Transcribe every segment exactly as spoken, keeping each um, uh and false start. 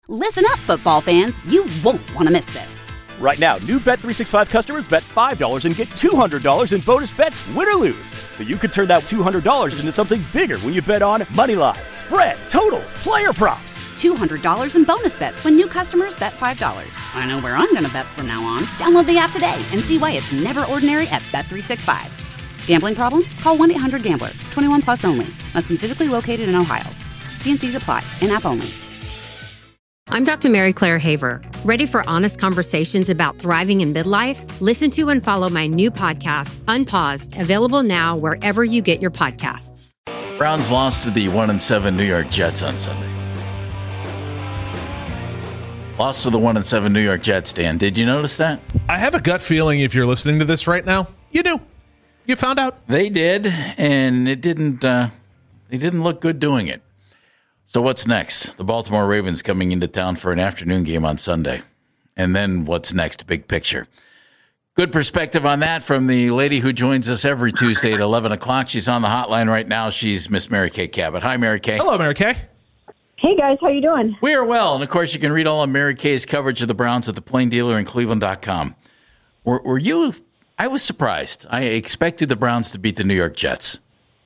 Listen up, football fans. You won't want to miss this. Right now, new Bet three sixty-five customers bet five dollars and get two hundred dollars in bonus bets, win or lose. So you could turn that two hundred dollars into something bigger when you bet on moneyline, spread, totals, player props. two hundred dollars in bonus bets when new customers bet five dollars. I know where I'm going to bet from now on. Download the app today and see why it's never ordinary at Bet three sixty-five. Gambling problem? Call one eight hundred gambler. twenty-one plus only. Must be physically located in Ohio. T and C's apply. In-app only. I'm Doctor Mary Claire Haver. Ready for honest conversations about thriving in midlife? Listen to and follow my new podcast, Unpaused, available now wherever you get your podcasts. Browns lost to the one and seven New York Jets on Sunday. Lost to the one and seven New York Jets, Dan. Did you notice that? I have a gut feeling if you're listening to this right now, you knew. You found out. They did, and it didn't. Uh, they didn't look good doing it. So what's next? The Baltimore Ravens coming into town for an afternoon game on Sunday. And then what's next? Big picture. Good perspective on that from the lady who joins us every Tuesday at eleven o'clock. She's on the hotline right now. She's Miss Mary Kay Cabot. Hi, Mary Kay. Hello, Mary Kay. Hey, guys. How you doing? We are well. And, of course, you can read all of Mary Kay's coverage of the Browns at the Plain Dealer in Cleveland dot com. Were, were you – I was surprised. I expected the Browns to beat the New York Jets.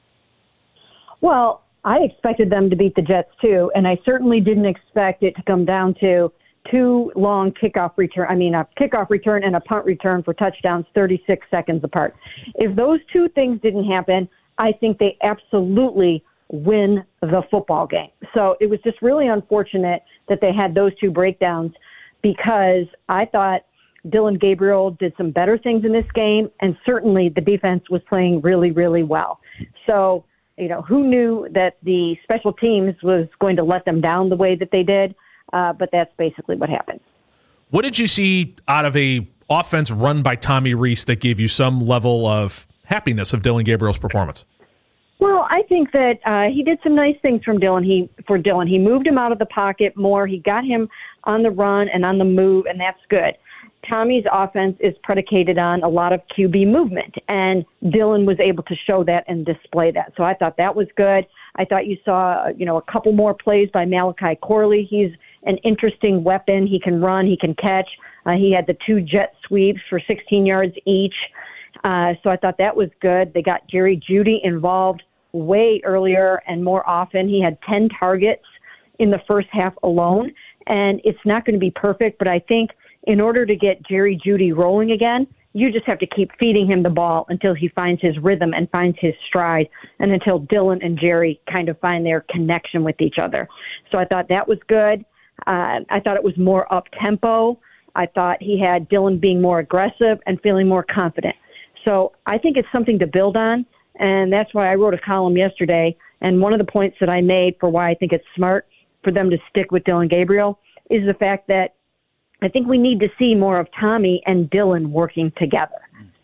Well – I expected them to beat the Jets, too, and I certainly didn't expect it to come down to two long kickoff return. I mean, a kickoff return and a punt return for touchdowns thirty-six seconds apart. If those two things didn't happen, I think they absolutely win the football game. So it was just really unfortunate that they had those two breakdowns because I thought Dillon Gabriel did some better things in this game, and certainly the defense was playing really, really well. So you know, who knew that the special teams was going to let them down the way that they did? Uh, but that's basically what happened. What did you see out of a offense run by Tommy Rees that gave you some level of happiness of Dillon Gabriel's performance? Well, I think that uh, he did some nice things from Dillon. He for Dillon, he moved him out of the pocket more. He got him on the run and on the move, and that's good. Tommy's offense is predicated on a lot of Q B movement, and Dillon was able to show that and display that. So I thought that was good. I thought you saw, you know, a couple more plays by Malachi Corley. He's an interesting weapon. He can run, he can catch. Uh, he had the two jet sweeps for sixteen yards each. Uh, so I thought that was good. They got Jerry Jeudy involved way earlier and more often. He had ten targets in the first half alone, and it's not going to be perfect, but I think in order to get Jerry Jeudy rolling again, you just have to keep feeding him the ball until he finds his rhythm and finds his stride, and until Dillon and Jerry kind of find their connection with each other. So I thought that was good. Uh, I thought it was more up-tempo. I thought he had Dillon being more aggressive and feeling more confident. So I think it's something to build on, and that's why I wrote a column yesterday. And one of the points that I made for why I think it's smart for them to stick with Dillon Gabriel is the fact that I think we need to see more of Tommy and Dillon working together.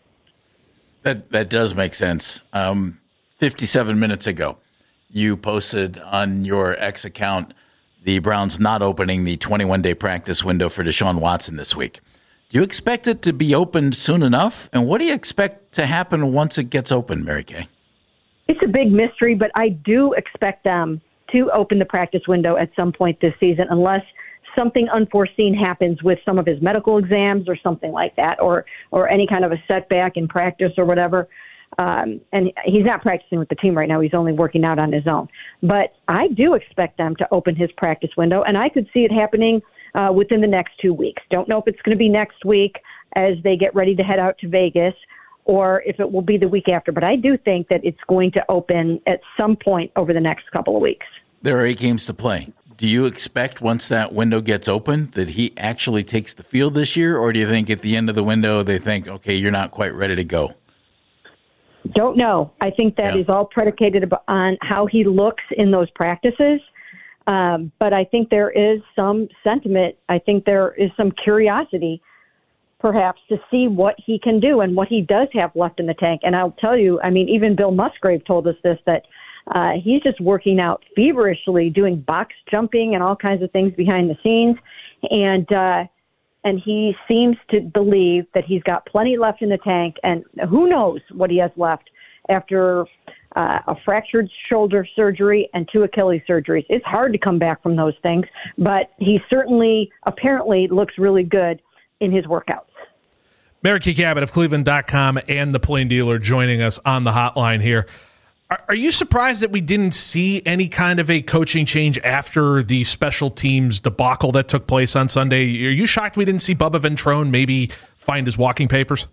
That that does make sense. Um, fifty-seven minutes ago, you posted on your X account the Browns not opening the twenty-one day practice window for Deshaun Watson this week. Do you expect it to be opened soon enough? And what do you expect to happen once it gets open, Mary Kay? It's a big mystery, but I do expect them to open the practice window at some point this season, unless something unforeseen happens with some of his medical exams or something like that, or or any kind of a setback in practice or whatever. Um, and he's not practicing with the team right now. He's only working out on his own. But I do expect them to open his practice window, and I could see it happening uh, within the next two weeks. Don't know if it's going to be next week as they get ready to head out to Vegas, or if it will be the week after. But I do think that it's going to open at some point over the next couple of weeks. There are eight games to play. Do you expect once that window gets open that he actually takes the field this year, or do you think at the end of the window they think, okay, you're not quite ready to go? Don't know. I think that yeah. is all predicated on how he looks in those practices. Um, but I think there is some sentiment. I think there is some curiosity, perhaps, to see what he can do and what he does have left in the tank. And I'll tell you, I mean, even Bill Musgrave told us this, that uh, he's just working out feverishly, doing box jumping and all kinds of things behind the scenes. And, uh, and he seems to believe that he's got plenty left in the tank, and who knows what he has left after uh, a fractured shoulder surgery and two Achilles surgeries. It's hard to come back from those things, but he certainly apparently looks really good in his workouts. Mary Kay Cabot of Cleveland dot com and the Plain Dealer joining us on the hotline here. Are, are you surprised that we didn't see any kind of a coaching change after the special teams debacle that took place on Sunday? Are you shocked we didn't see Bubba Ventrone maybe find his walking papers?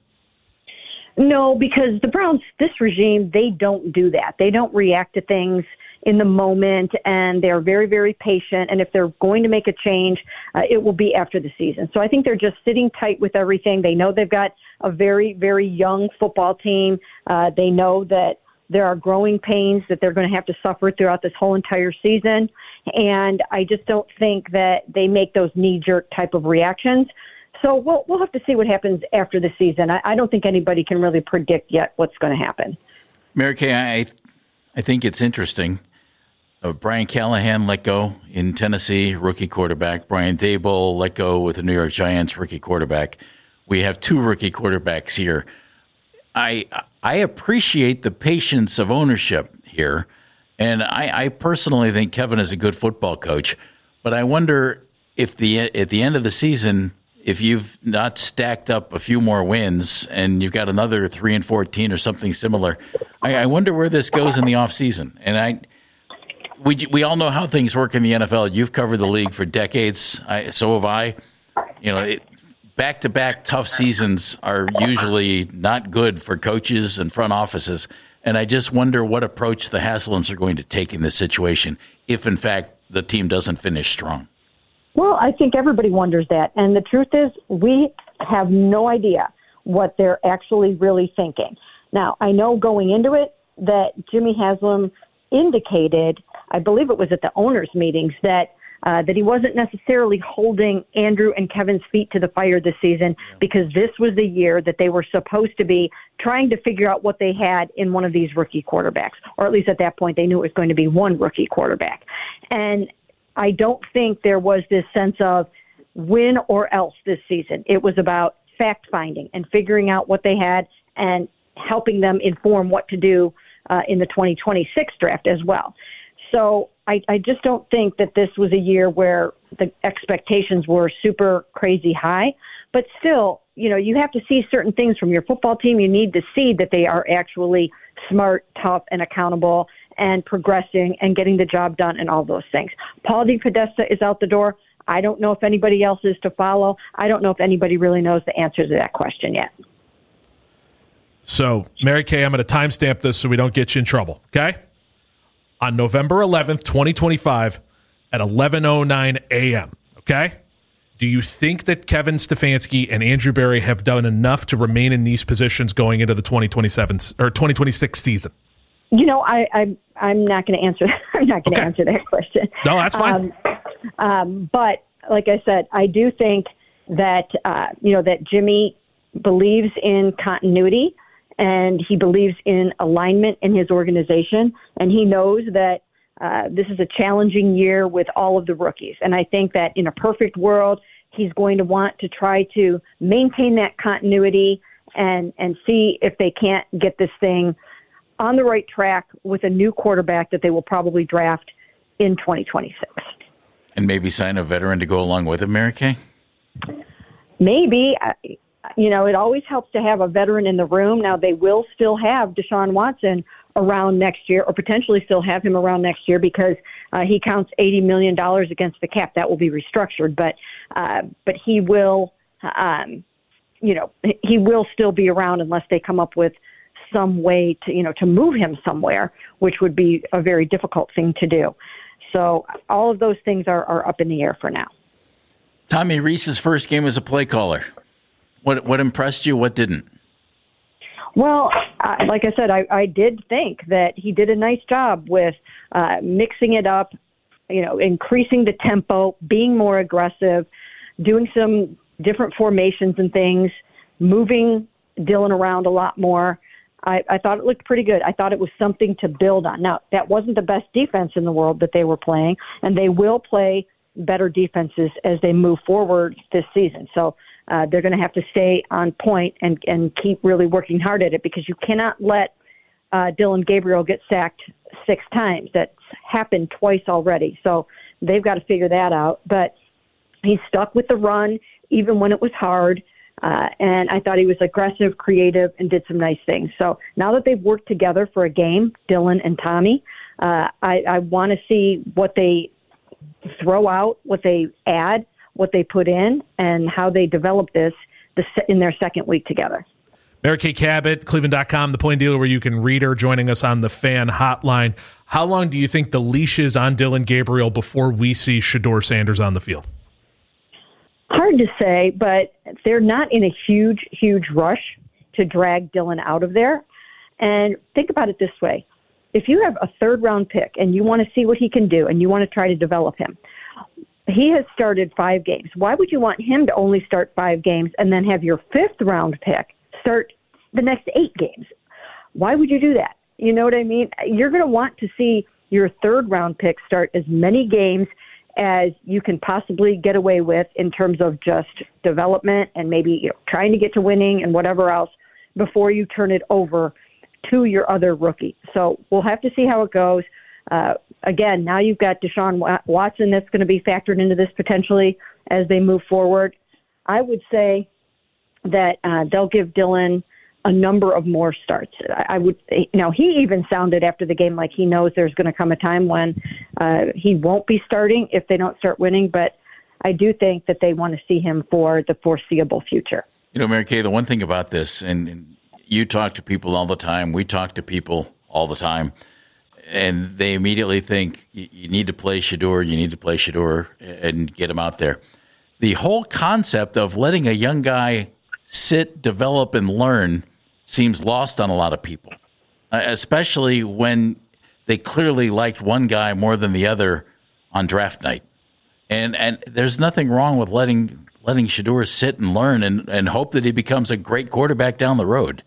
No, because the Browns, this regime, they don't do that. They don't react to things in the moment, and they're very, very patient. And if they're going to make a change, uh, it will be after the season. So I think they're just sitting tight with everything. They know they've got a very, very young football team. Uh, they know that there are growing pains that they're going to have to suffer throughout this whole entire season. And I just don't think that they make those knee-jerk type of reactions. So we'll we'll have to see what happens after the season. I, I don't think anybody can really predict yet what's going to happen. Mary Kay, I, I think it's interesting. Uh, Brian Callahan let go in Tennessee, rookie quarterback. Brian Daboll let go with the New York Giants, rookie quarterback. We have two rookie quarterbacks here. I I appreciate the patience of ownership here, and I, I personally think Kevin is a good football coach. But I wonder if the at the end of the season, if you've not stacked up a few more wins and you've got another three and fourteen or something similar, I, I wonder where this goes in the offseason. And I, we we all know how things work in the N F L. You've covered the league for decades. I, so have I. You know, it, back-to-back tough seasons are usually not good for coaches and front offices. And I just wonder what approach the Haslams are going to take in this situation if, in fact, the team doesn't finish strong. Well, I think everybody wonders that. And the truth is, we have no idea what they're actually really thinking. Now, I know going into it that Jimmy Haslam indicated, I believe it was at the owners' meetings, that uh, that he wasn't necessarily holding Andrew and Kevin's feet to the fire this season because this was the year that they were supposed to be trying to figure out what they had in one of these rookie quarterbacks, or at least at that point they knew it was going to be one rookie quarterback. And I don't think there was this sense of win or else this season. It was about fact-finding and figuring out what they had and helping them inform what to do uh, in the twenty twenty-six draft as well. So I, I just don't think that this was a year where the expectations were super crazy high. But still, you know, you have to see certain things from your football team. You need to see that they are actually smart, tough, and accountable and progressing and getting the job done and all those things. Paul DePodesta is out the door. I don't know if anybody else is to follow. I don't know if anybody really knows the answer to that question yet. So, Mary Kay, I'm going to timestamp this so we don't get you in trouble, okay? On November eleventh, twenty twenty-five at eleven oh nine a.m., okay? Do you think that Kevin Stefanski and Andrew Berry have done enough to remain in these positions going into the twenty twenty-seven or twenty twenty-six season? You know, I, I, I'm not going to answer. I'm not going to okay. answer that question. No, that's fine. Um, um, but like I said, I do think that uh, you know that Jimmy believes in continuity and he believes in alignment in his organization, and he knows that uh, this is a challenging year with all of the rookies. And I think that in a perfect world, he's going to want to try to maintain that continuity and and see if they can't get this thing on the right track with a new quarterback that they will probably draft in twenty twenty-six. And maybe sign a veteran to go along with him, Mary Kay? Maybe. You know, it always helps to have a veteran in the room. Now, they will still have Deshaun Watson around next year, or potentially still have him around next year because uh, he counts eighty million dollars against the cap. That will be restructured. But uh, but he will, um, you know, he will still be around unless they come up with some way to, you know, to move him somewhere, which would be a very difficult thing to do. So all of those things are, are up in the air for now. Tommy Rees's first game as a play caller. What what impressed you? What didn't? Well, uh, like I said, I, I did think that he did a nice job with uh, mixing it up, you know, increasing the tempo, being more aggressive, doing some different formations and things, moving Dylan around a lot more. I, I thought it looked pretty good. I thought it was something to build on. Now, that wasn't the best defense in the world that they were playing, and they will play better defenses as they move forward this season. So uh, they're going to have to stay on point and, and keep really working hard at it because you cannot let uh, Dillon Gabriel get sacked six times. That's happened twice already. So they've got to figure that out. But he stuck with the run even when it was hard. Uh, and I thought he was aggressive, creative, and did some nice things. So now that they've worked together for a game, Dillon and Tommy, uh, I, I want to see what they throw out, what they add, what they put in, and how they develop this the, in their second week together. Mary Kay Cabot, Cleveland dot com, the Plain Dealer, where you can read her, joining us on the Fan Hotline. How long do you think the leash is on Dillon Gabriel before we see Shedeur Sanders on the field? Hard to say, but they're not in a huge, huge rush to drag Dillon out of there. And think about it this way. If you have a third-round pick and you want to see what he can do and you want to try to develop him, he has started five games. Why would you want him to only start five games and then have your fifth-round pick start the next eight games? Why would you do that? You know what I mean? You're going to want to see your third-round pick start as many games as you can possibly get away with in terms of just development and maybe, you know, trying to get to winning and whatever else before you turn it over to your other rookie. So we'll have to see how it goes. Uh, again, now you've got Deshaun Watson that's going to be factored into this potentially as they move forward. I would say that uh, they'll give Dillon a number of more starts. I would, you know, he even sounded after the game like he knows there's going to come a time when uh, he won't be starting if they don't start winning. But I do think that they want to see him for the foreseeable future. You know, Mary Kay, the one thing about this, and, and you talk to people all the time, we talk to people all the time, and they immediately think you, you need to play Shedeur, you need to play Shedeur and get him out there. The whole concept of letting a young guy sit, develop, and learn seems lost on a lot of people, uh, especially when they clearly liked one guy more than the other on draft night. And and there's nothing wrong with letting letting Shedeur sit and learn and, and hope that he becomes a great quarterback down the road.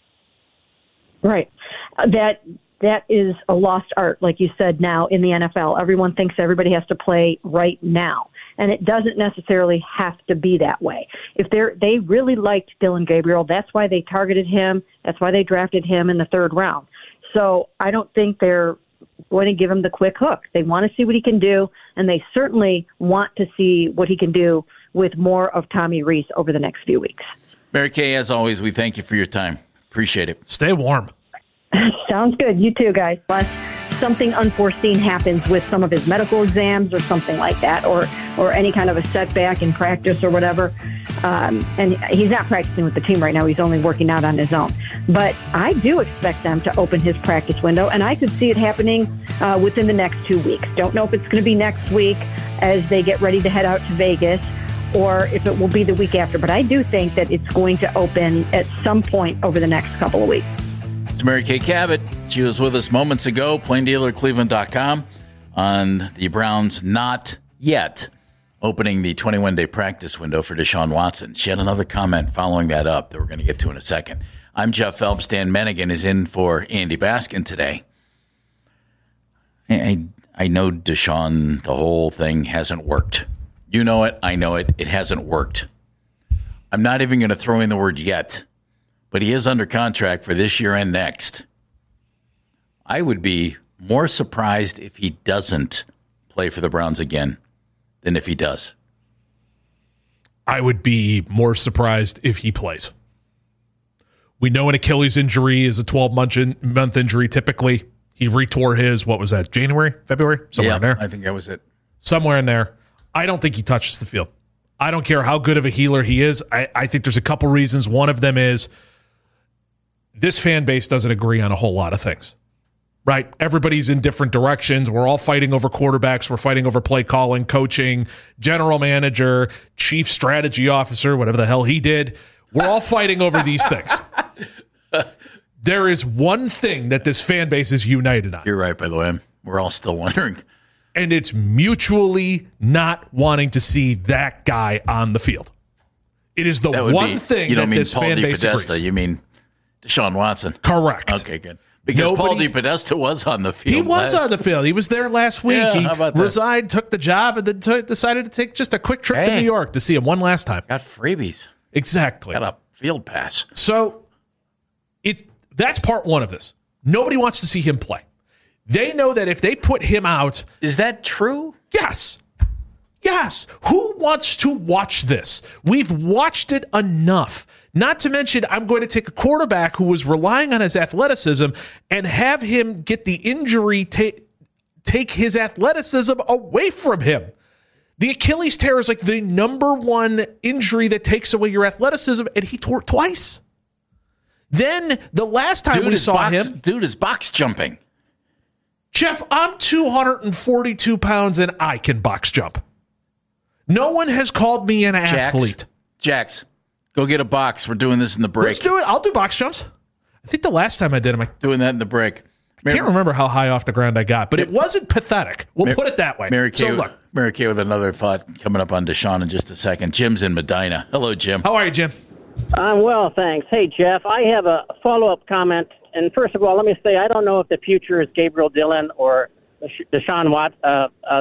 Right. Uh, that that is a lost art, like you said, now in the N F L. Everyone thinks everybody has to play right now. And it doesn't necessarily have to be that way. If they're they really liked Dillon Gabriel, that's why they targeted him. That's why they drafted him in the third round. So I don't think they're going to give him the quick hook. They want to see what he can do, and they certainly want to see what he can do with more of Tommy Rees over the next few weeks. Mary Kay, as always, we thank you for your time. Appreciate it. Stay warm. Sounds good. You too, guys. Unless something unforeseen happens with some of his medical exams or something like that, or or any kind of a setback in practice or whatever. Um, and he's not practicing with the team right now. He's only working out on his own. But I do expect them to open his practice window, and I could see it happening uh, within the next two weeks. Don't know if it's going to be next week as they get ready to head out to Vegas, or if it will be the week after. But I do think that it's going to open at some point over the next couple of weeks. It's Mary Kay Cabot. She was with us moments ago, Plain Dealer Cleveland dot com, on the Browns not yet opening the twenty-one day practice window for Deshaun Watson. She had another comment following that up that we're going to get to in a second. I'm Jeff Phelps. Dan Mennigan is in for Andy Baskin today. I, I know Deshaun, the whole thing hasn't worked. You know it. I know it. It hasn't worked. I'm not even going to throw in the word yet, but he is under contract for this year and next. I would be more surprised if he doesn't play for the Browns again than if he does. I would be more surprised if he plays. We know an Achilles injury is a twelve-month injury typically. He retore his, what was that, January, February? Somewhere yeah, in there. I think that was it. Somewhere in there. I don't think he touches the field. I don't care how good of a healer he is. I, I think there's a couple reasons. One of them is this fan base doesn't agree on a whole lot of things. Right? Everybody's in different directions. We're all fighting over quarterbacks. We're fighting over play calling, coaching, general manager, chief strategy officer, whatever the hell he did. We're all fighting over these things. There is one thing that this fan base is united on. You're right, by the way. We're all still wondering. And it's mutually not wanting to see that guy on the field. It is the one be, thing you don't that mean this Paul fan base DePodesta, agrees. You mean Deshaun Watson. Correct. Okay, good. Because Nobody, Paul DePodesta was on the field. He was last. on the field. He was there last week. Yeah, he how about that? resigned, took the job, and then t- decided to take just a quick trip Hey. to New York to see him one last time. Got freebies. Exactly. Got a field pass. So it that's part one of this. Nobody wants to see him play. They know that if they put him out. Is that true? Yes. Yes. Who wants to watch this? We've watched it enough. Not to mention, I'm going to take a quarterback who was relying on his athleticism and have him get the injury, ta- take his athleticism away from him. The Achilles tear is like the number one injury that takes away your athleticism, and he tore it twice. Then the last time dude we saw box, him. Dude is box jumping. Jeff, I'm two hundred forty-two pounds and I can box jump. No one has called me an Jax, athlete. Jax, go get a box. We're doing this in the break. Let's do it. I'll do box jumps. I think the last time I did them, I doing that in the break. I can't remember how high off the ground I got, but it wasn't pathetic. We'll Mary, put it that way. Mary Kay, so look, Mary Kay with another thought coming up on Deshaun in just a second. Jim's in Medina. Hello, Jim. How are you, Jim? I'm well, thanks. Hey, Jeff, I have a follow-up comment. And first of all, let me say I don't know if the future is Gabriel Dillon or Deshaun Watt uh, uh,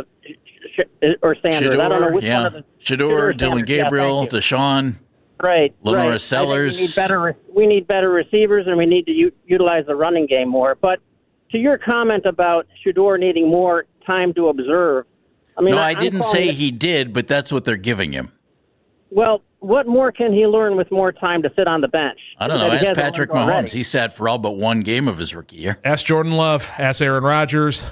or Sanders. Shador, I don't know which yeah. one of the Shador, Dylan Gabriel, yeah, Deshaun, right, Lenora right. Sellers. We need better. We need better receivers, and we need to u- utilize the running game more. But to your comment about Shador needing more time to observe, I mean, no, I, I didn't I'm say it, he did, but that's what they're giving him. Well, what more can he learn with more time to sit on the bench? I don't know. Ask Patrick Mahomes. Already. He sat for all but one game of his rookie year. Ask Jordan Love. Ask Aaron Rodgers.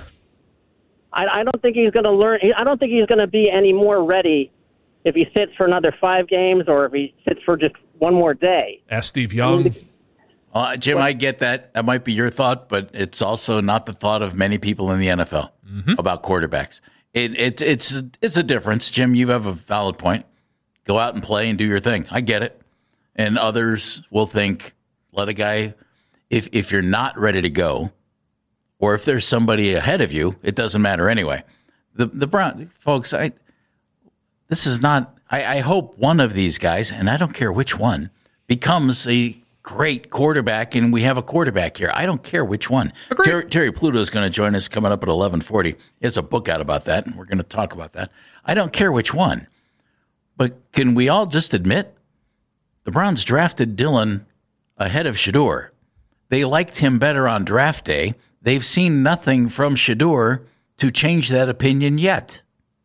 I, I don't think he's going to learn. I don't think he's going to be any more ready if he sits for another five games or if he sits for just one more day. Ask Steve Young. Uh, Jim, I get that. That might be your thought, but it's also not the thought of many people in the N F L mm-hmm. about quarterbacks. It, it, it's, it's a difference. Jim, you have a valid point. Go out and play and do your thing. I get it. And others will think, let a guy, if if you're not ready to go, or if there's somebody ahead of you, it doesn't matter anyway. The the Brown folks, I this is not. I, I hope one of these guys, and I don't care which one, becomes a great quarterback, and we have a quarterback here. I don't care which one. Terry, Terry Pluto is going to join us coming up at eleven forty. He has a book out about that, and we're going to talk about that. I don't care which one. But can we all just admit the Browns drafted Dillon ahead of Shador? They liked him better on draft day. They've seen nothing from Shador to change that opinion yet.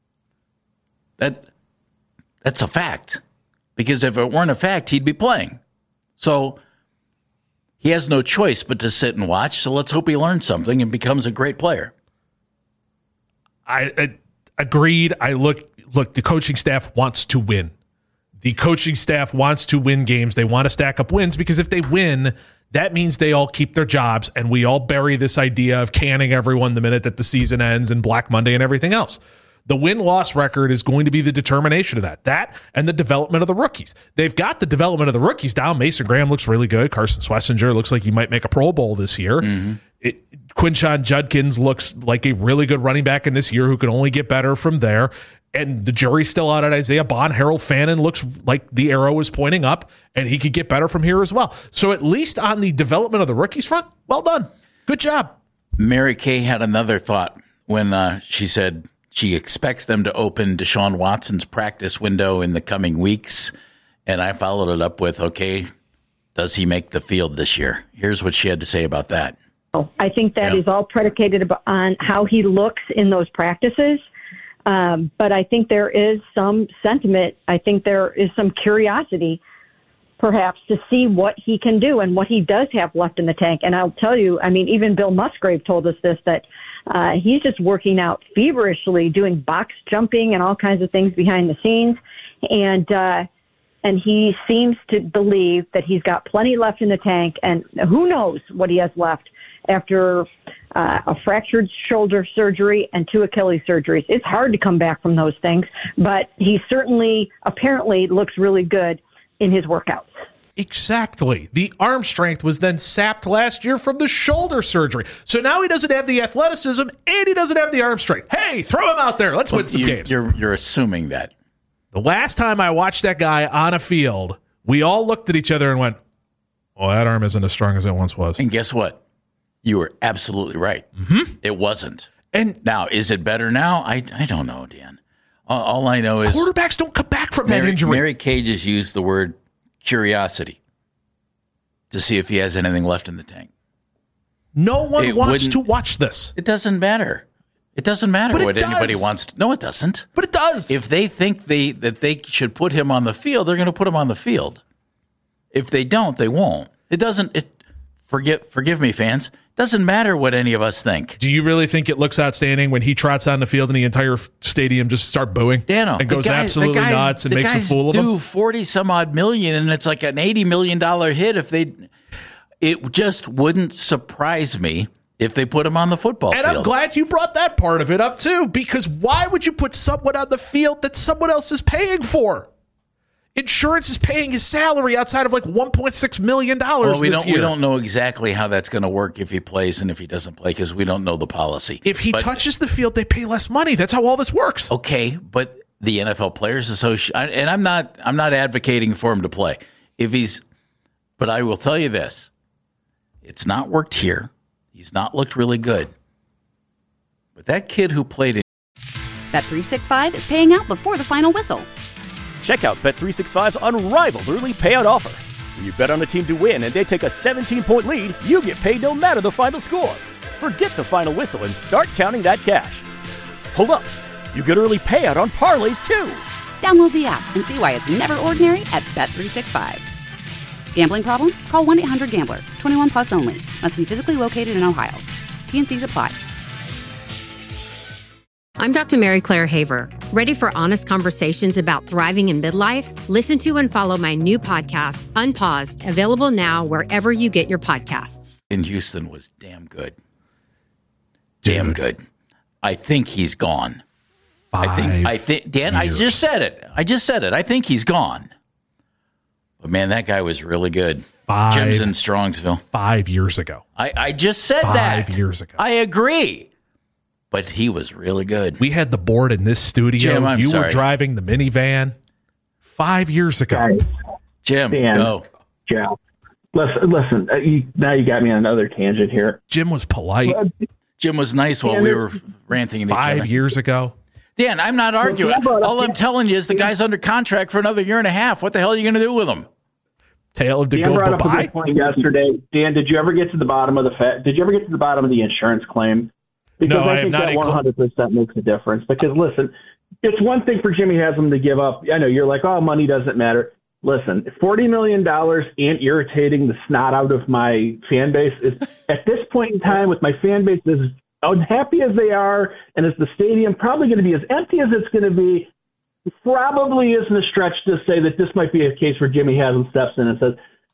That that's a fact. Because if it weren't a fact, he'd be playing. So he has no choice but to sit and watch. So let's hope he learns something and becomes a great player. I, I agreed. I look. Look, the coaching staff wants to win. The coaching staff wants to win games. They want to stack up wins because if they win, that means they all keep their jobs and we all bury this idea of canning everyone the minute that the season ends and Black Monday and everything else. The win-loss record is going to be the determination of that. That and the development of the rookies. They've got the development of the rookies down. Mason Graham looks really good. Carson Schlesinger looks like he might make a Pro Bowl this year. Mm-hmm. It, Quinshon Judkins looks like a really good running back in this year who can only get better from there. And the jury's still out at Isaiah Bond. Harold Fannin looks like the arrow is pointing up, and he could get better from here as well. So at least on the development of the rookies front, well done. Good job. Mary Kay had another thought when uh, she said she expects them to open Deshaun Watson's practice window in the coming weeks. And I followed it up with, okay, does he make the field this year? Here's what she had to say about that. I think that yeah. is all predicated on how he looks in those practices. Um, but I think there is some sentiment. I think there is some curiosity, perhaps, to see what he can do and what he does have left in the tank. And I'll tell you, I mean, even Bill Musgrave told us this, that uh, he's just working out feverishly, doing box jumping and all kinds of things behind the scenes. And uh, and he seems to believe that he's got plenty left in the tank. And who knows what he has left after uh, a fractured shoulder surgery and two Achilles surgeries. It's hard to come back from those things, but he certainly apparently looks really good in his workouts. Exactly. The arm strength was then sapped last year from the shoulder surgery. So now he doesn't have the athleticism and he doesn't have the arm strength. Hey, throw him out there. Let's well, win some you, games. You're, you're assuming that. The last time I watched that guy on a field, we all looked at each other and went, well, that arm isn't as strong as it once was. And guess what? You were absolutely right. Mm-hmm. It wasn't. And now, is it better now? I I don't know, Dan. All, all I know is quarterbacks don't come back from Mary, that injury. Mary Kay just used the word curiosity to see if he has anything left in the tank. No one It wants wouldn't- to watch this. It doesn't matter. It doesn't matter But it what anybody does. wants to. No, it doesn't. But it does. If they think they that they should put him on the field, they're going to put him on the field. If they don't, they won't. It doesn't. It forgive forgive me, fans. It doesn't matter what any of us think. Do you really think it looks outstanding when he trots on the field and the entire stadium just start booing Dano, and goes the guys, absolutely the guys, nuts and the makes a guys fool of do him? forty some odd million, and it's like an eighty million dollar hit. If they, it just wouldn't surprise me if they put him on the football And field. I'm glad you brought that part of it up too, because why would you put someone on the field that someone else is paying for? Insurance is paying his salary outside of like one point six million dollars Well, we this don't year. we don't know exactly how that's going to work if he plays and if he doesn't play because we don't know the policy. If he But- touches the field, they pay less money. That's how all this works. Okay, but the N F L Players Association, and I'm not, I'm not advocating for him to play. If he's, but I will tell you this: it's not worked here. He's not looked really good. But that kid who played in, Bet three sixty-five is paying out before the final whistle. Check out Bet three sixty-five's unrivaled early payout offer. When you bet on a team to win and they take a seventeen-point lead, you get paid no matter the final score. Forget the final whistle and start counting that cash. Hold up. You get early payout on parlays, too. Download the app and see why it's never ordinary at Bet three sixty-five. Gambling problem? Call one eight hundred gambler. twenty-one plus only. Must be physically located in Ohio. T N Cs apply. I'm Doctor Mary Claire Haver. Ready for honest conversations about thriving in midlife? Listen to and follow my new podcast, Unpaused, available now wherever you get your podcasts. in Houston was damn good. Damn good. I think he's gone. I think, I think, Dan, I years. just said it. I just said it. I think he's gone. But man, that guy was really good. Five. Jim's in Strongsville. Five years ago. I, I just said Five that. years ago. I agree. But he was really good. We had the board in this studio. Jim, I'm you sorry. were driving the minivan five years ago. Guys, Jim, Dan. go. Jeff. Listen, listen. Uh, you, now you got me on another tangent here. Jim was polite Jim was nice while we were ranting at each five other. years ago. Dan, I'm not arguing. Dan brought up- All I'm telling you is the guy's under contract for another year and a half. What the hell are you going to do with him? Tell him to Dan go brought up a bye-bye. good point yesterday. Dan, did you ever get to the bottom of the fa- Did you ever get to the bottom of the insurance claim? Because No, I I have think not that inclu- one hundred percent makes a difference. Because listen, it's one thing for Jimmy Haslam to give up. I know you're like, oh, money doesn't matter. Listen, forty million dollars and irritating the snot out of my fan base is at this point in time with my fan base as unhappy as they are, and as the stadium probably going to be as empty as it's going to be. Probably isn't a stretch to say that this might be a case where Jimmy Haslam steps in and says,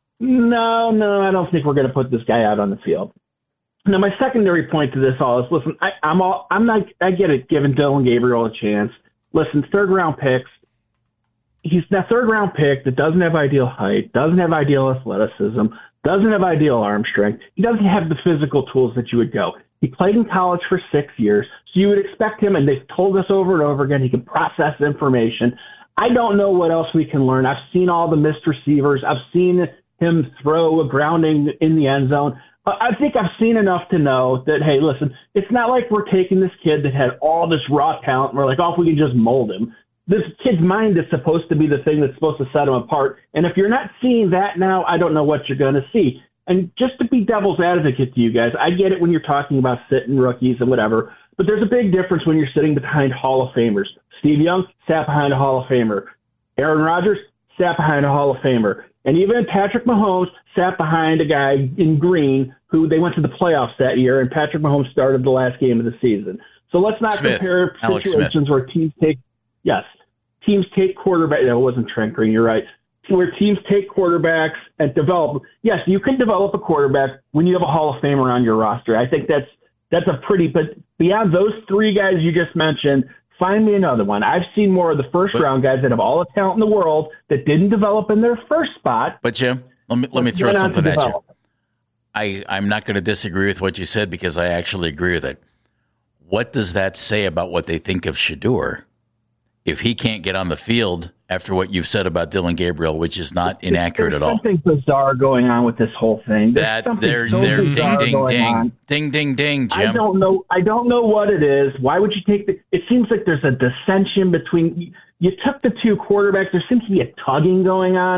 no, no, I don't think we're going to put this guy out on the field. Now, my secondary point to this all is, listen, I, I'm all, I'm not, I get it, giving Dillon Gabriel a chance. Listen, third round picks. He's that third round pick that doesn't have ideal height, doesn't have ideal athleticism, doesn't have ideal arm strength. He doesn't have the physical tools that you would go. He played in college for six years, so you would expect him, and they've told us over and over again, he can process information. I don't know what else we can learn. I've seen all the missed receivers. I've seen him throw a grounding in the end zone. I think I've seen enough to know that, hey, listen, it's not like we're taking this kid that had all this raw talent and we're like, oh, if we can just mold him. This kid's mind is supposed to be the thing that's supposed to set him apart. And if you're not seeing that now, I don't know what you're going to see. And just to be devil's advocate to you guys, I get it when you're talking about sitting rookies and whatever, but there's a big difference when you're sitting behind Hall of Famers. Steve Young sat behind a Hall of Famer. Aaron Rodgers sat behind a Hall of Famer. And even Patrick Mahomes sat behind a guy in green who they went to the playoffs that year, and Patrick Mahomes started the last game of the season. So let's not Smith. compare Alex situations Smith. where teams take, yes, teams take quarterback. No, it wasn't Trent Green. You're right. Where teams take quarterbacks and develop. Yes, you can develop a quarterback when you have a Hall of Famer on your roster. I think that's that's a pretty. But beyond those three guys you just mentioned, find me another one. I've seen more of the first But- round guys that have all the talent in the world that didn't develop in their first spot. But Jim, let me let me Went throw on to something at you. develop. I, I'm not going to disagree with what you said because I actually agree with it. What does that say about what they think of Shador? If he can't get on the field after what you've said about Dillon Gabriel, which is not inaccurate There's at all. something bizarre going on with this whole thing. There's That something they're so they're ding bizarre ding going ding on. ding ding ding I Jim. don't know. I don't know what it is. Why would you take the? It seems like there's a dissension between. You took the two quarterbacks. There seems to be a tugging going on.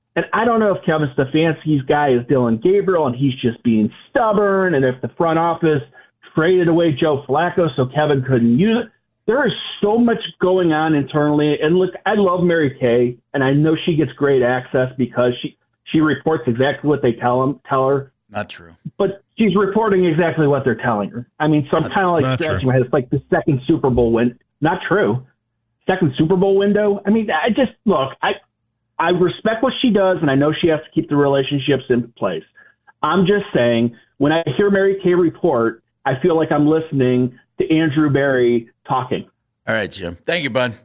And I don't know if Kevin Stefanski's guy is Dylan Gabriel and he's just being stubborn, and if the front office traded away Joe Flacco so Kevin couldn't use it. There is so much going on internally. And look, I love Mary Kay, and I know she gets great access because she, she reports exactly what they tell him, tell her. Not true. But she's reporting exactly what they're telling her. I mean, so I'm kind of like scratching my head. It's like the second Super Bowl win. Not true. Second Super Bowl window. I mean, I just, look, I I respect what she does, and I know she has to keep the relationships in place. I'm just saying, when I hear Mary Kay report, I feel like I'm listening to Andrew Berry talking. All right, Jim. Thank you, bud.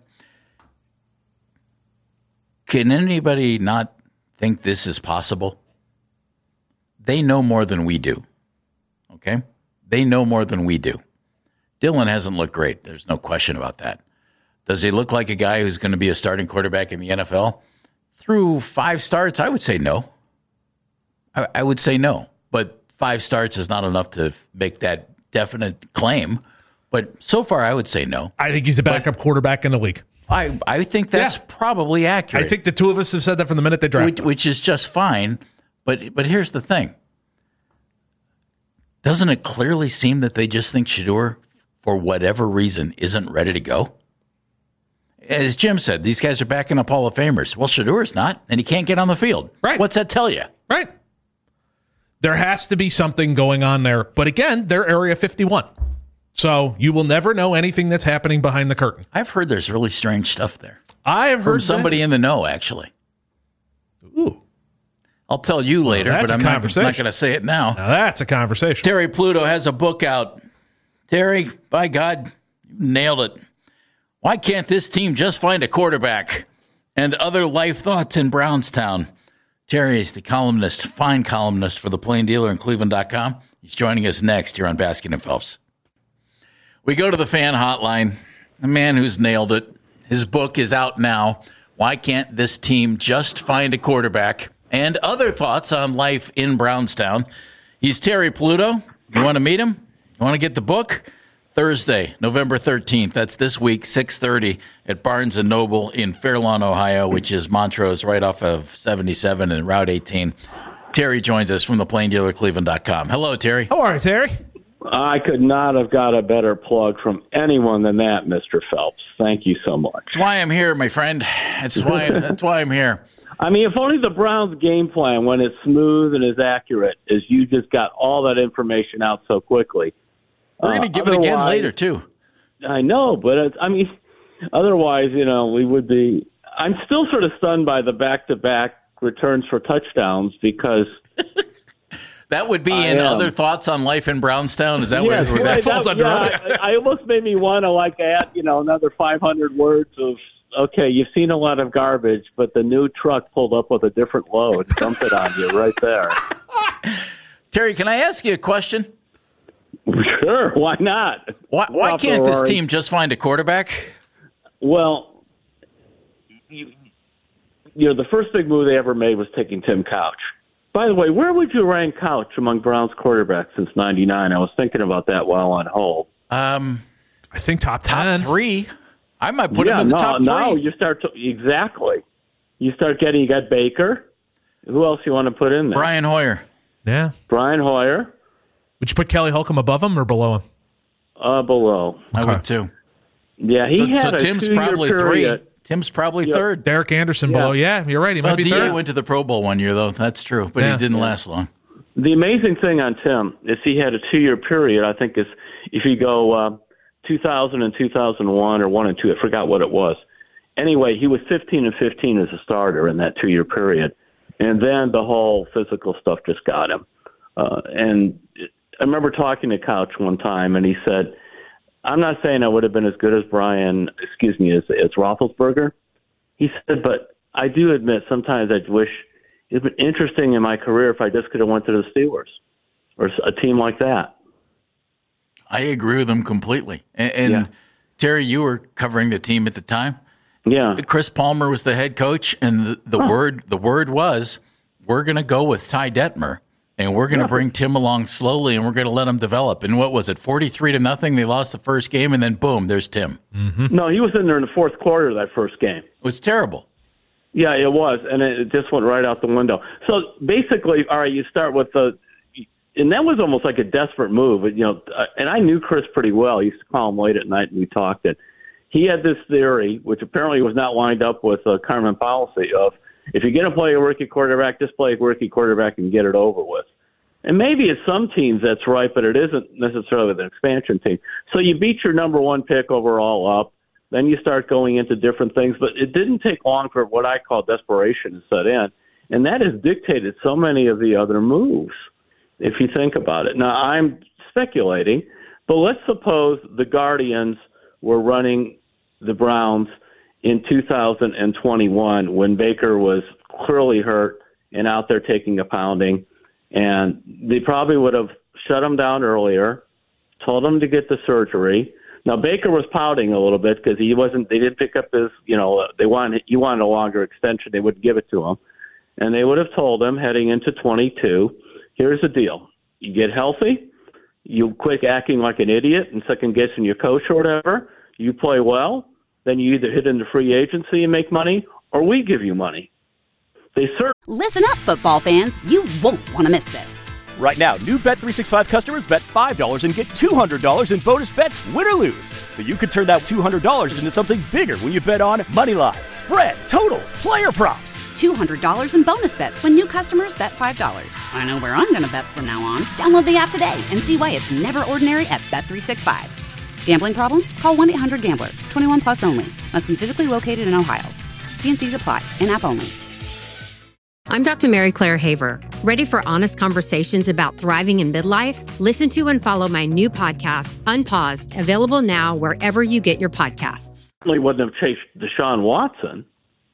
Can anybody not think this is possible? They know more than we do, okay? They know more than we do. Dylan hasn't looked great. There's no question about that. Does he look like a guy who's going to be a starting quarterback in the N F L? Through five starts, I would say no. I, I would say no. But five starts is not enough to make that definite claim. But so far, I would say no. I think he's the backup but quarterback in the league. I, I think that's yeah. probably accurate. I think the two of us have said that from the minute they drafted which, which is just fine. But but here's the thing. Doesn't it clearly seem that they just think Shedeur, for whatever reason, isn't ready to go? As Jim said, these guys are backing up Hall of Famers. Well, Shedeur's not, and he can't get on the field. Right. What's that tell you? Right. There has to be something going on there. But again, they're Area fifty-one. So you will never know anything that's happening behind the curtain. I've heard there's really strange stuff there. I have heard from somebody that. in the know, actually. Ooh. I'll tell you later, well, but I'm not, not going to say it now. Now that's a conversation. Terry Pluto has a book out. Terry, by God, you nailed it. Why can't this team just find a quarterback? And other life thoughts in Brownstown. Terry is the columnist, fine columnist for the Plain Dealer in Cleveland dot com. He's joining us next here on Baskin and Phelps. We go to the fan hotline. A man who's nailed it. His book is out now. Why can't this team just find a quarterback? And other thoughts on life in Brownstown. He's Terry Pluto. You want to meet him? You want to get the book? Thursday, November thirteenth. That's this week, six thirty at Barnes and Noble in Fairlawn, Ohio, which is Montrose, right off of seventy-seven and Route eighteen. Terry joins us from the Plain Dealer Cleveland dot com. Hello, Terry. How are you, Terry? I could not have got a better plug from anyone than that, Mister Phelps. Thank you so much. That's why I'm here, my friend. That's why. That's why I'm here. I mean, if only the Browns' game plan, when it's smooth and is accurate, is you just got all that information out so quickly. We're going to give uh, it again later, too. I know, but, it's, I mean, otherwise, you know, we would be – I'm still sort of stunned by the back-to-back returns for touchdowns because – That would be I in am. Other thoughts on life in Brownstown? Is that yes, where, where that, that falls under? Yeah, I, I almost made me want to, like, add, you know, another five hundred words of – okay, you've seen a lot of garbage, but the new truck pulled up with a different load. Dump it on you right there. Terry, can I ask you a question? Sure, why not? Why, why can't this team just find a quarterback? Well, you, you know, the first big move they ever made was taking Tim Couch. By the way, where would you rank Couch among Browns quarterbacks since ninety-nine? I was thinking about that while on hold. Um, I think top ten. Top three. I might put yeah, him in the no, top three. No, you start to, exactly. You start getting, you got Baker. Who else you want to put in there? Brian Hoyer. Yeah. Brian Hoyer. Would you put Kelly Holcomb above him or below him? Uh, below. I okay. would too. Yeah, he so, had so a Tim's probably period. three. Tim's probably yep. third. Derek Anderson yeah. below. Yeah, you're right. He well, might be D A third. went to the Pro Bowl one year, though. That's true, but yeah. he didn't yeah. last long. The amazing thing on Tim is he had a two-year period. I think is if you go uh, two thousand and two thousand one or one and two, I forgot what it was. Anyway, he was fifteen and fifteen as a starter in that two-year period. And then the whole physical stuff just got him. Uh, and I remember talking to Couch one time, and he said, I'm not saying I would have been as good as Brian, excuse me, as, as Roethlisberger. He said, but I do admit sometimes I wish it's been interesting in my career if I just could have went to the Steelers or a team like that. I agree with him completely. And, and yeah. Terry, you were covering the team at the time. Yeah. Chris Palmer was the head coach, and the, the huh. word the word was, we're going to go with Ty Detmer, and we're going to yeah. bring Tim along slowly, and we're going to let him develop. And what was it, forty-three to nothing? They lost the first game, and then boom, there's Tim. Mm-hmm. No, he was in there in the fourth quarter of that first game. It was terrible. Yeah, it was, and it just went right out the window. So basically, all right, you start with the, and that was almost like a desperate move. You know, and I knew Chris pretty well. I used to call him late at night, and we talked. And he had this theory, which apparently was not lined up with a Carmen policy of, if you're going to play a rookie quarterback, just play a rookie quarterback and get it over with. And maybe at some teams that's right, but it isn't necessarily with an expansion team. So you beat your number one pick overall up. Then you start going into different things. But it didn't take long for what I call desperation to set in. And that has dictated so many of the other moves, if you think about it. Now, I'm speculating, but let's suppose the Guardians were running the Browns in two thousand twenty-one when Baker was clearly hurt and out there taking a pounding. And they probably would have shut him down earlier, told him to get the surgery. Now, Baker was pouting a little bit because he wasn't, they didn't pick up his, you know, they wanted, he wanted a longer extension. They wouldn't give it to him. And they would have told him heading into twenty-two, here's the deal. You get healthy, you quit acting like an idiot and second guessing your coach or whatever, you play well, then you either hit into free agency and make money, or we give you money. They certainly. Listen up, football fans. You won't want to miss this. Right now, new Bet three sixty-five customers bet five dollars and get two hundred dollars in bonus bets, win or lose. So you could turn that two hundred dollars into something bigger when you bet on moneyline, spread, totals, player props. two hundred dollars in bonus bets when new customers bet five dollars. I know where I'm going to bet from now on. Download the app today and see why it's never ordinary at Bet three sixty-five. Gambling problem? Call one eight hundred gambler. twenty-one plus only. Must be physically located in Ohio. T and C's apply. In-app only. I'm Doctor Mary Claire Haver. Ready for honest conversations about thriving in midlife? Listen to and follow my new podcast, Unpaused, available now wherever you get your podcasts. Certainly wouldn't have chased Deshaun Watson.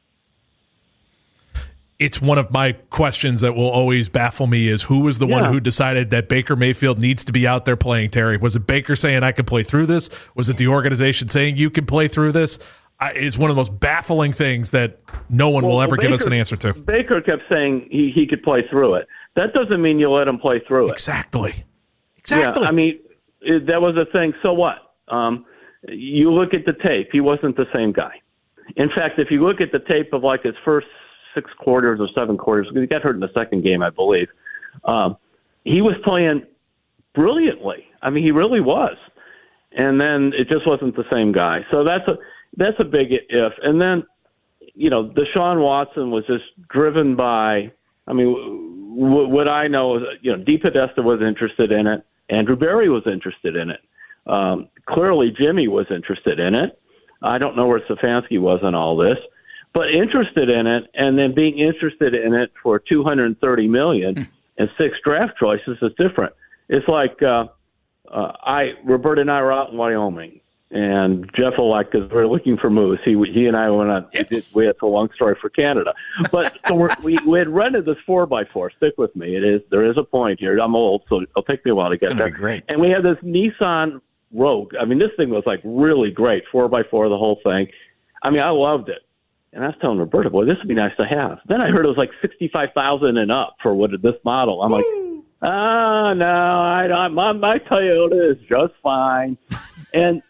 It's one of my questions that will always baffle me is who was the yeah. one who decided that Baker Mayfield needs to be out there playing, Terry? Was it Baker saying I can play through this? Was it the organization saying you can play through this? I, it's one of the most baffling things that no one well, will ever Baker, give us an answer to. Baker kept saying he, he could play through it. That doesn't mean you let him play through it. Exactly. Exactly. Yeah, I mean, it, that was a thing. So what? Um, you look at the tape. He wasn't the same guy. In fact, if you look at the tape of like his first six quarters or seven quarters, he got hurt in the second game, I believe. Um, he was playing brilliantly. I mean, he really was. And then it just wasn't the same guy. So that's a that's a big if. And then, you know, Deshaun Watson was just driven by. I mean, w- what I know is, you know, DePodesta was interested in it. Andrew Berry was interested in it. Um, clearly, Jimmy was interested in it. I don't know where Stefanski was in all this. But interested in it, and then being interested in it for two hundred thirty million dollars and six draft choices is different. It's like uh, uh, I, Roberta and I were out in Wyoming, and Jeff Alec, because we were looking for moose. He he and I went on. Yes. We, did, we had a long story for Canada, but so we're, we we had rented this four by four. Stick with me. It is there is a point here. I'm old, so it'll take me a while to it's get there. Be great. And we had this Nissan Rogue. I mean, this thing was like really great, four by four, the whole thing. I mean, I loved it. And I was telling Roberta, boy, this would be nice to have. Then I heard it was like sixty-five thousand and up for what this model. I'm like, ah, oh, no, I don't. My, my Toyota is just fine. And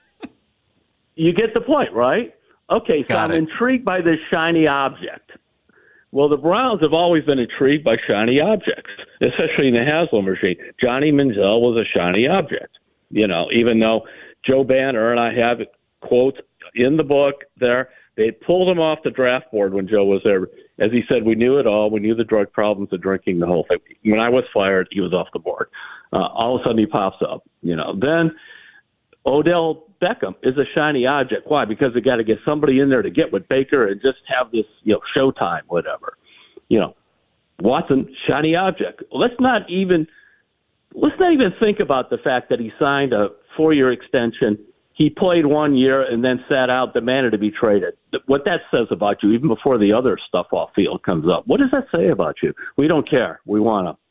you get the point, right? Okay, so Got I'm it. intrigued by this shiny object. Well, the Browns have always been intrigued by shiny objects, especially in the Haslam regime. Johnny Manziel was a shiny object, you know, even though Joe Banner and I have quotes in the book there. They pulled him off the draft board when Joe was there. As he said, we knew it all. We knew the drug problems, the drinking, the whole thing. When I was fired, he was off the board. Uh, all of a sudden, he pops up. You know. Then Odell Beckham is a shiny object. Why? Because they got to get somebody in there to get with Baker and just have this, you know, showtime, whatever. You know, Watson, shiny object. Let's not even let's not even think about the fact that he signed a four-year extension. He played one year and then sat out, demanded to be traded. What that says about you, even before the other stuff off field comes up, what does that say about you? We don't care. We want him.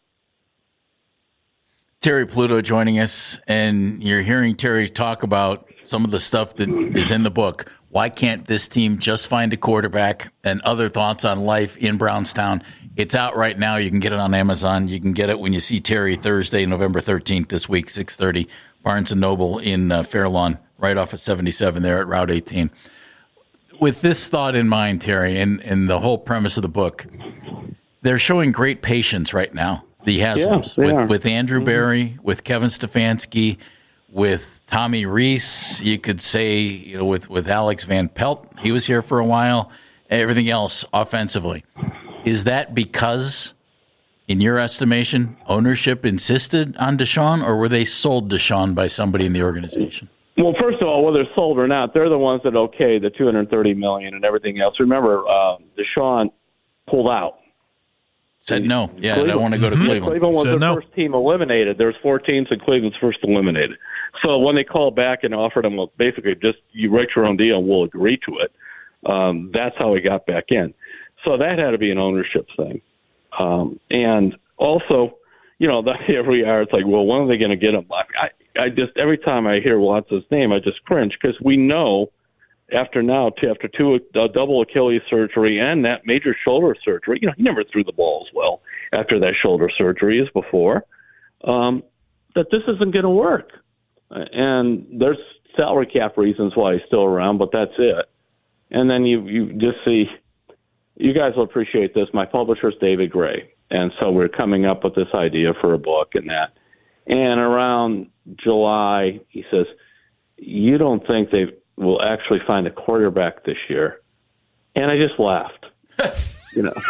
Terry Pluto joining us, and you're hearing Terry talk about some of the stuff that is in the book. Why can't this team just find a quarterback, and other thoughts on life in Brownstown? It's out right now. You can get it on Amazon. You can get it when you see Terry Thursday, November thirteenth this week, six thirty, Barnes and Noble in uh, Fair Lawn, right off of seventy-seven there at Route eighteen. with this thought in mind, Terry, and, and the whole premise of the book, they're showing great patience right now. The Haslam's yeah, with, with Andrew mm-hmm. Barry, with Kevin Stefanski, with Tommy Reese. You could say, you know, with, with Alex Van Pelt, he was here for a while. Everything else offensively. Is that because, in your estimation, ownership insisted on Deshaun, or were they sold Deshaun by somebody in the organization? Well, first of all, whether it's sold or not, they're the ones that okay the two hundred thirty million dollars and everything else. Remember, uh, Deshaun pulled out. Said no. Yeah, Cleveland. I don't want to go to Mm-hmm. Cleveland. Cleveland was Said the no. first team eliminated. There's four teams, and Cleveland's first eliminated. So when they called back and offered him, well, basically, just you write your own deal and we'll agree to it, um, that's how he got back in. So that had to be an ownership thing. Um, and also, you know, that here we are. It's like, well, when are they going to get him? I, I just, every time I hear Watson's name, I just cringe because we know after now, after two a double Achilles surgery and that major shoulder surgery, you know, he never threw the ball as well after that shoulder surgery as before, um, that this isn't going to work. And there's salary cap reasons why he's still around, but that's it. And then you, you just see, you guys will appreciate this. My publisher's David Gray. And so we're coming up with this idea for a book and that. And around July, he says, you don't think they will actually find a quarterback this year? And I just laughed. You know,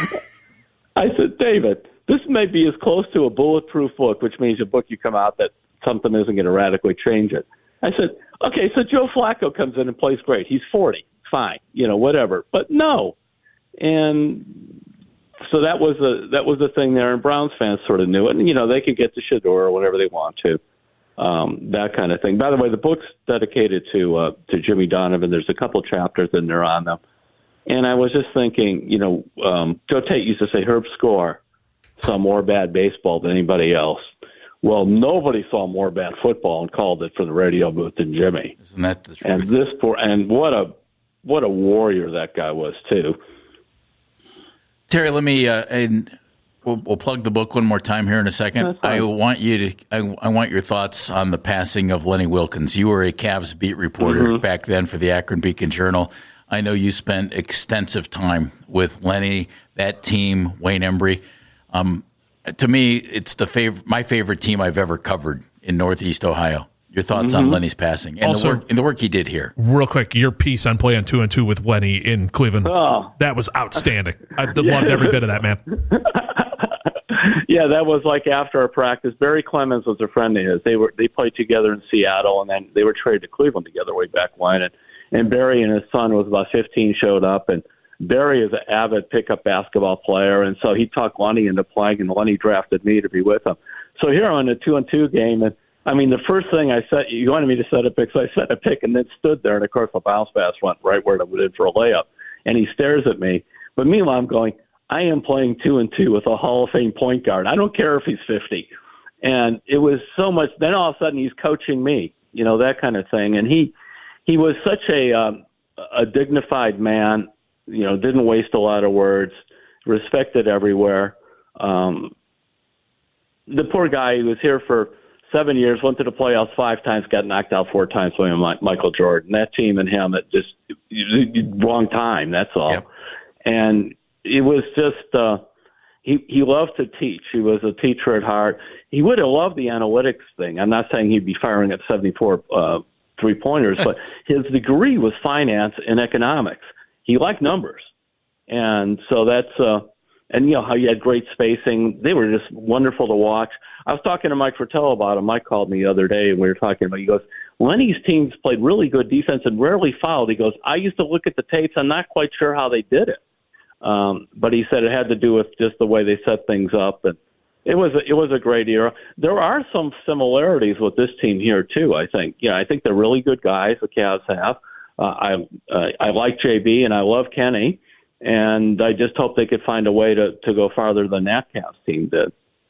I said, David, this may be as close to a bulletproof book, which means a book you come out that something isn't going to radically change it. I said, okay, so Joe Flacco comes in and plays great. He's forty. Fine. You know, whatever. But no. And so that was a that was the thing there, and Browns fans sort of knew it. And, you know, they could get to Shador or whatever they want to, um, that kind of thing. By the way, the book's dedicated to uh, to Jimmy Donovan. There's a couple chapters in there on them. And I was just thinking, you know, um, Joe Tate used to say Herb Score saw more bad baseball than anybody else. Well, nobody saw more bad football and called it for the radio booth than Jimmy. Isn't that the truth? And this poor, and what a what a warrior that guy was too. Terry, let me uh, and we'll, we'll plug the book one more time here in a second. I want you to. I, I want your thoughts on the passing of Lenny Wilkens. You were a Cavs beat reporter mm-hmm. back then for the Akron Beacon Journal. I know you spent extensive time with Lenny, that team, Wayne Embry. Um, to me, it's the fav- my favorite team I've ever covered in Northeast Ohio. Your thoughts mm-hmm. on Lenny's passing and, also, the work, and the work he did here. Real quick, your piece on Play on Two and Two with Lenny in Cleveland. Oh. That was outstanding. I loved every bit of that, man. Yeah, that was like after a practice. Barry Clemens was a friend of his. They were they played together in Seattle, and then they were traded to Cleveland together way back when. And, and Barry and his son was about fifteen showed up, and Barry is an avid pickup basketball player, and so he talked Lenny into playing, and Lenny drafted me to be with him. So here on the two and two game, and I mean, the first thing I said, you wanted me to set a pick, so I set a pick and then stood there, and of course the bounce pass went right where it went in for a layup, and he stares at me. But meanwhile, I'm going, I am playing two and two with a Hall of Fame point guard. I don't care if he's fifty. And it was so much. Then all of a sudden he's coaching me, you know, that kind of thing. And he he was such a um, a dignified man, you know, didn't waste a lot of words, respected everywhere. Um, the poor guy, he was here for seven years, went to the playoffs five times, got knocked out four times by Michael Jordan. That team and him, it just wrong time. That's all. Yep. And it was just uh, he he loved to teach. He was a teacher at heart. He would have loved the analytics thing. I'm not saying he'd be firing at seventy-four uh, three pointers, but his degree was finance and economics. He liked numbers, and so that's uh, and you know how you had great spacing. They were just wonderful to watch. I was talking to Mike Fratello about him. Mike called me the other day, and we were talking about. He goes, Lenny's teams played really good defense and rarely fouled. He goes, I used to look at the tapes. I'm not quite sure how they did it, um, but he said it had to do with just the way they set things up, and it was a, it was a great era. There are some similarities with this team here too. I think, yeah, I think they're really good guys. The Cavs have. Uh, I uh, I like J B and I love Kenny, and I just hope they could find a way to to go farther than that Cavs team did.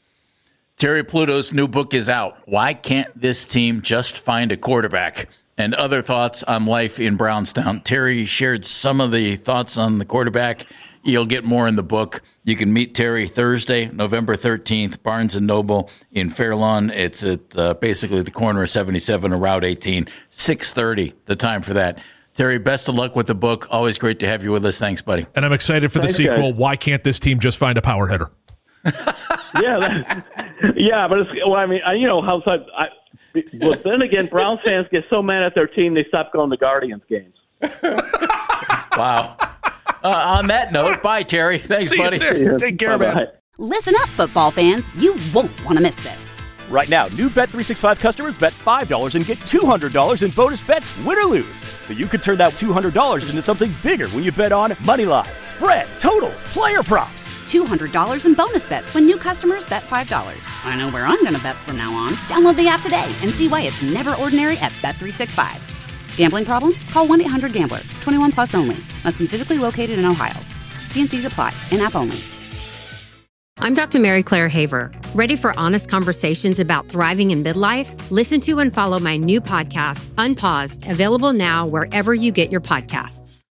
Terry Pluto's new book is out. Why can't this team just find a quarterback? And other thoughts on life in Brownstown. Terry shared some of the thoughts on the quarterback. You'll get more in the book. You can meet Terry Thursday, November thirteenth, Barnes and Noble in Fairlawn. It's at uh, basically the corner of seventy-seven and Route eighteen, six thirty, the time for that. Terry, best of luck with the book. Always great to have you with us. Thanks, buddy. And I'm excited for Thanks, the sequel. guys. Why can't this team just find a power hitter? Yeah, that, yeah, but it's, well, I mean, I, you know, how I, well, then again, Browns fans get so mad at their team they stop going to Guardians games. Wow. Uh, on that note, bye, Terry. Thanks, See buddy. you, Terry. Take care, Bye-bye. man. Listen up, football fans. You won't want to miss this. Right now, new Bet three sixty-five customers bet five dollars and get two hundred dollars in bonus bets, win or lose. So you could turn that two hundred dollars into something bigger when you bet on money line, spread, totals, player props. two hundred dollars in bonus bets when new customers bet five dollars. I know where I'm going to bet from now on. Download the app today and see why it's never ordinary at Bet three sixty-five. Gambling problem? Call one eight hundred gambler. twenty-one plus only. Must be physically located in Ohio. T and Cs apply. In-app only. I'm Doctor Mary Claire Haver. Ready for honest conversations about thriving in midlife? Listen to and follow my new podcast, Unpaused, available now wherever you get your podcasts.